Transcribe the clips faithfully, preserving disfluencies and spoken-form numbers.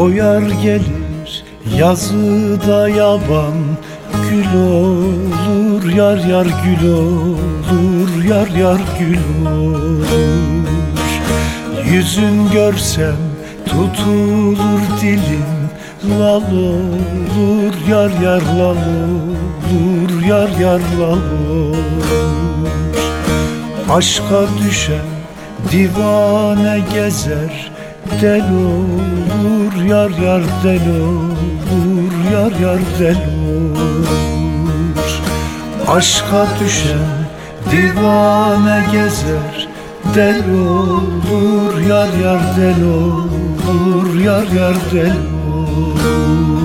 O yar gelir yazıda yaban, gül olur yar yar gül olur, yar yar gül olur. Yüzün görsem tutulur dilim, lal olur yar yar lal olur, yar yar lal olur. Aşka düşen divane gezer, del olur yar yar del olur, yar yar del olur. Aşka düşen divane gezer, del olur yar yar del olur, yar yar del olur.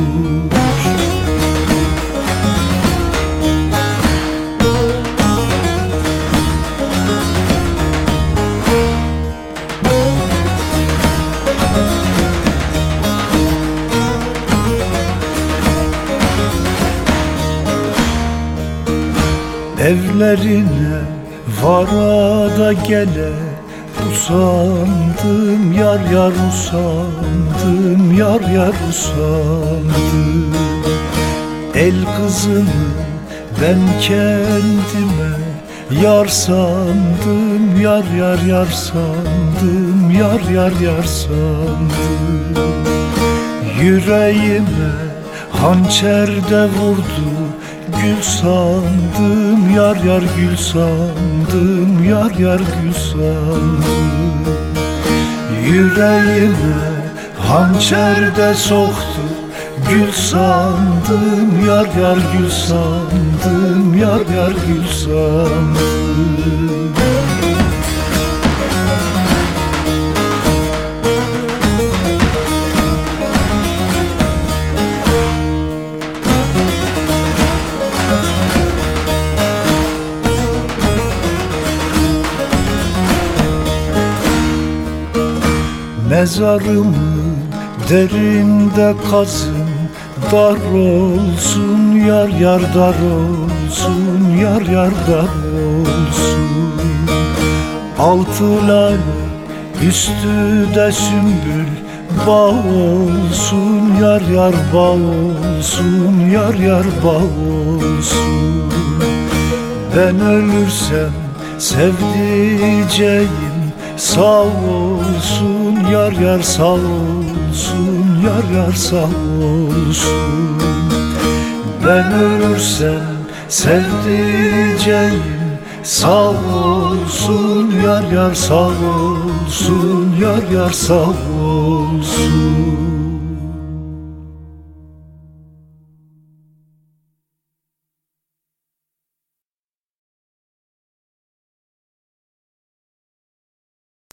Evlerine varada gele usandım, yar yar usandım, yar yar usandım. El kızını ben kendime yar sandım, yar yar yar sandım, yar yar yar sandım. Yüreğime hançer de vurdu, gül sandım, yar yar gül sandım, yar yar gül sandım. Yüreğime hançer de soktu, gül sandım, yar yar gül sandım, yar yar gül sandım. Mezarımı derinde kazın, dar olsun yar yar dar olsun, yar yar dar olsun. Altı lale üstü de sümbül, bağ olsun yar yar bağ olsun, yar yar bağ olsun. Ben ölürsem sevdiceğim sağ olsun, yar yar sağ olsun, yar yar sağ olsun. Ben ölürsem sevdiceğim sağ olsun, yar yar sağ olsun, yar yar sağ olsun.